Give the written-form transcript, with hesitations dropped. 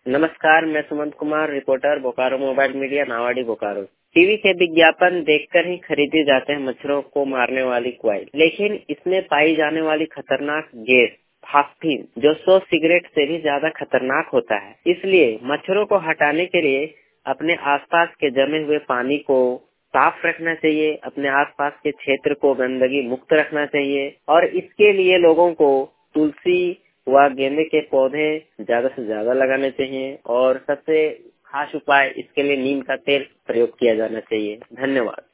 नमस्कार, मैं Sumant Kumar, reporter, Bokaro mobile media, Nawadih Bokaro. TV के विज्ञापन देखकर ही खरीदे जाते हैं मच्छरों को मारने वाली क्वाइल, लेकिन इसमें पाई जाने वाली खतरनाक गैस फास्फीन जो 100 सिगरेट से भी ज्यादा खतरनाक होता है। इसलिए मच्छरों को हटाने के लिए अपने आसपास के जमे हुए पानी को साफ रखना चाहिए, अपने आसपास के क्षेत्र को गंदगी मुक्त रखना चाहिए और इसके लिए लोगों को तुलसी व गेंदे के पौधे ज्यादा से ज्यादा लगाने चाहिए और सबसे खास उपाय इसके लिए नीम का तेल प्रयोग किया जाना चाहिए। धन्यवाद।